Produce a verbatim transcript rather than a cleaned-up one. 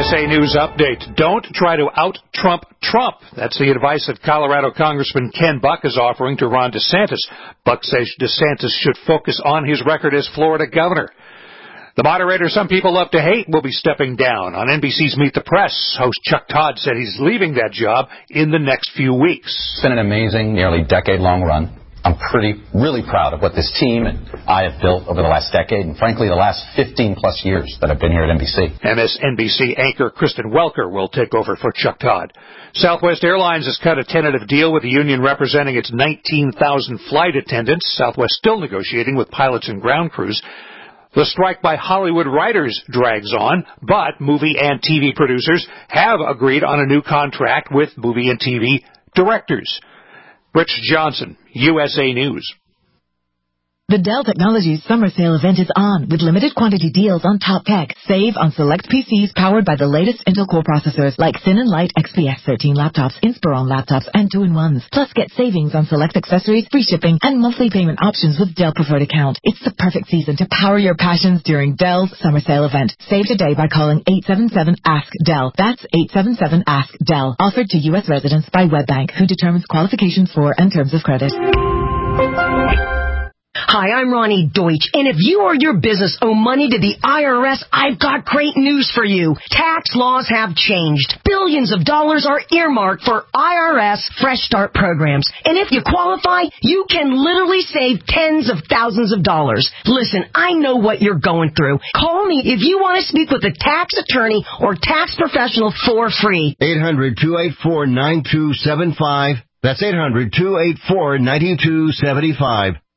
S A News Update. Don't try to out-Trump Trump. That's the advice that Colorado Congressman Ken Buck is offering to Ron DeSantis. Buck says DeSantis should focus on his record as Florida governor. The moderator some people love to hate will be stepping down. On N B C's Meet the Press, host Chuck Todd said he's leaving that job in the next few weeks. It's been an amazing, nearly decade-long run. I'm pretty, really proud of what this team and I have built over the last decade and, frankly, the last fifteen-plus years that I've been here at N B C. M S N B C anchor Kristen Welker will take over for Chuck Todd. Southwest Airlines has cut a tentative deal with the union representing its nineteen thousand flight attendants. Southwest still negotiating with pilots and ground crews. The strike by Hollywood writers drags on, but movie and T V producers have agreed on a new contract with movie and T V directors. Rich Johnson, U S A News. The Dell Technologies summer sale event is on with limited quantity deals on top tech. Save on select P Cs powered by the latest Intel Core processors like Thin and Light X P S thirteen laptops, Inspiron laptops, and two in ones. Plus get savings on select accessories, free shipping, and monthly payment options with Dell Preferred Account. It's the perfect season to power your passions during Dell's summer sale event. Save today by calling eight seven seven ask dell. That's eight seven seven ask dell. Offered to U S residents by WebBank, who determines qualifications for and terms of credit. Hi, I'm Ronnie Deutsch, and if you or your business owe money to the I R S, I've got great news for you. Tax laws have changed. Billions of dollars are earmarked for I R S Fresh Start programs, and if you qualify, you can literally save tens of thousands of dollars. Listen, I know what you're going through. Call me if you want to speak with a tax attorney or tax professional for free. eight hundred, two eight four, nine two seven five. That's eight hundred, two eight four, nine two seven five.